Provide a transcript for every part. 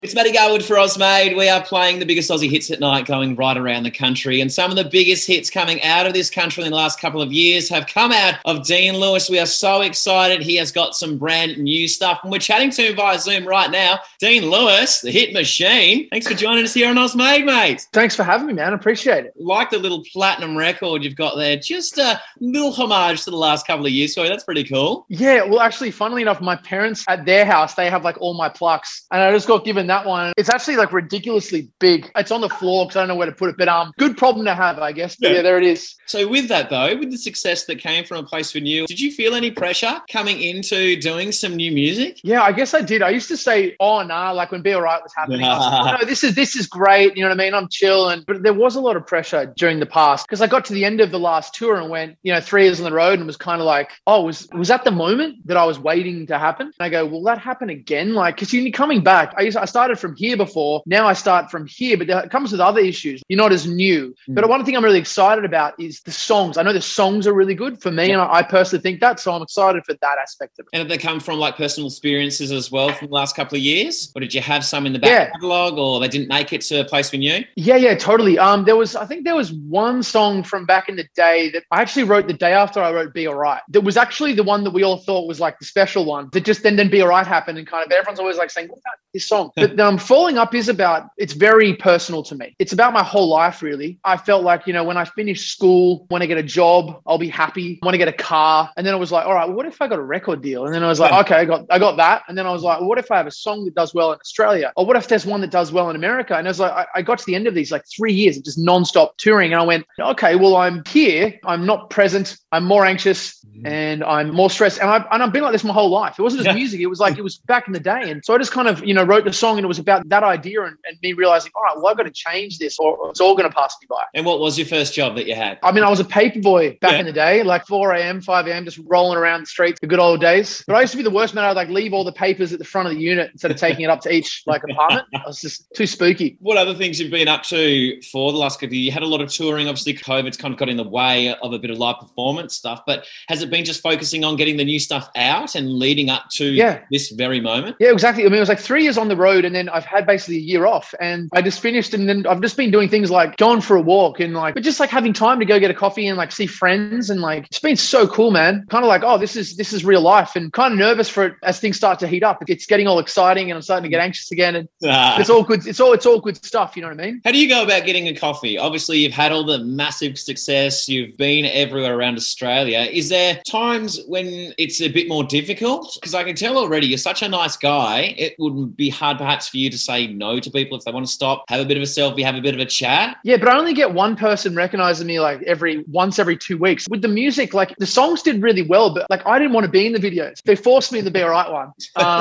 It's Matty Garwood for Ozmade. We are playing the biggest Aussie hits at night going right around the country. And some of the biggest hits coming out of this country in the last couple of years have come out of Dean Lewis. We are so excited. He has got some brand new stuff. And we're chatting to him via Zoom right now. Dean Lewis, the hit machine. Thanks for joining us here on Ozmade, mate. Thanks for having me, man. I appreciate it. Like the little platinum record you've got there. Just a little homage to the last couple of years. So that's pretty cool. Yeah, well, actually, funnily enough, my parents at their house, they have like all my plucks. And I just got given that one. It's actually like ridiculously big. It's on the floor because I don't know where to put it. But good problem to have, I guess. But yeah, there it is. So with that though, with the success that came from A Place for You, did you feel any pressure coming into doing some new music? Yeah, I guess I did. I used to say, oh, nah, like when Be Alright was happening. I was like, oh, no, this is great. You know what I mean? I'm chill. But there was a lot of pressure during the past because I got to the end of the last tour and went, 3 years on the road and was kind of like, oh, was that the moment that I was waiting to happen? And I go, will that happen again? Like, because you're coming back. I started from here before. Now I start from here, but it comes with other issues. You're not as new. But one thing I'm really excited about is the songs. I know the songs are really good for me, and I personally think that, so I'm excited for that aspect of it. And have they come from like personal experiences as well from the last couple of years? Or did you have some in the back catalogue, or they didn't make it to A Place for You? Yeah, totally. I think there was one song from back in the day that I actually wrote the day after I wrote Be Alright. That was actually the one that we all thought was like the special one. That just then Be Alright happened, and kind of everyone's always like saying, what about this song? But Falling Up is it's very personal to me. It's about my whole life, really. I felt like, when I finish school, when I get a job, I'll be happy. When I get a car. And then I was like, all right, well, what if I got a record deal? And then I was like, okay, I got that. And then I was like, well, what if I have a song that does well in Australia? Or what if there's one that does well in America? And I was like, I got to the end of these like 3 years of just nonstop touring. And I went, okay, well, I'm here. I'm not present. I'm more anxious and I'm more stressed. And I've been like this my whole life. It wasn't just music. It was back in the day. And so I just kind of, wrote the song, and it was about that idea and me realizing, all right, well, I've got to change this or it's all going to pass me by. And what was your first job that you had? I mean, I was a paper boy back in the day, like 4 a.m., 5 a.m., just rolling around the streets, the good old days. But I used to be the worst man. I'd like leave all the papers at the front of the unit instead of taking it up to each like apartment. I was just too spooky. What other things you've been up to for the last couple of years? You had a lot of touring. Obviously, COVID's kind of got in the way of a bit of live performance stuff. But has it been just focusing on getting the new stuff out and leading up to this very moment? Yeah, exactly. I mean, it was like 3 years on the road, and then I've had basically a year off, and I just finished, and then I've just been doing things like going for a walk and but just like having time to go get a coffee and like see friends, and like it's been so cool, man. Kind of like, oh, this is real life, and kind of nervous for it as things start to heat up. It's getting all exciting, and I'm starting to get anxious again, and it's all good. It's all good stuff. You know what I mean? How do you go about getting a coffee? Obviously, you've had all the massive success. You've been everywhere around Australia. Is there times when it's a bit more difficult? Because I can tell already you're such a nice guy. It would be hard perhaps for you to say no to people if they want to stop, have a bit of a selfie, have a bit of a chat. Yeah, but I only get one person recognizing me like once every 2 weeks. With the music, like the songs did really well, but like I didn't want to be in the videos. They forced me to be a right one.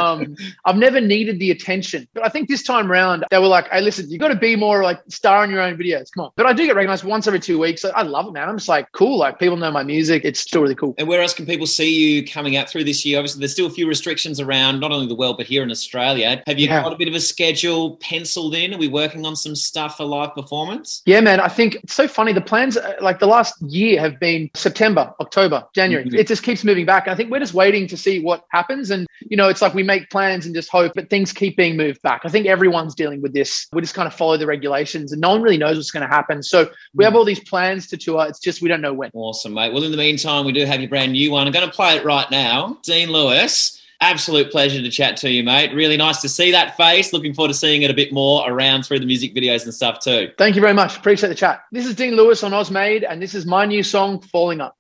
I've never needed the attention. But I think this time around, they were like, hey, listen, you got to be more like star in your own videos. Come on. But I do get recognized once every 2 weeks. I love it, man. I'm just like, cool. Like people know my music. It's still really cool. And where else can people see you coming out through this year? Obviously, there's still a few restrictions around, not only the world, but here in Australia. Have you got a bit of a schedule penciled in? Are we working on some stuff for live performance? Yeah, man. I think it's so funny. The plans, like the last year, have been September, October, January. It just keeps moving back. And I think we're just waiting to see what happens. And, it's like we make plans and just hope, but things keep being moved back. I think everyone's dealing with this. We just kind of follow the regulations and no one really knows what's going to happen. So we have all these plans to tour. It's just we don't know when. Awesome, mate. Well, in the meantime, we do have your brand new one. I'm going to play it right now. Dean Lewis. Absolute pleasure to chat to you, mate. Really nice to see that face. Looking forward to seeing it a bit more around through the music videos and stuff too. Thank you very much. Appreciate the chat. This is Dean Lewis on Ozmade, and this is my new song, Falling Up.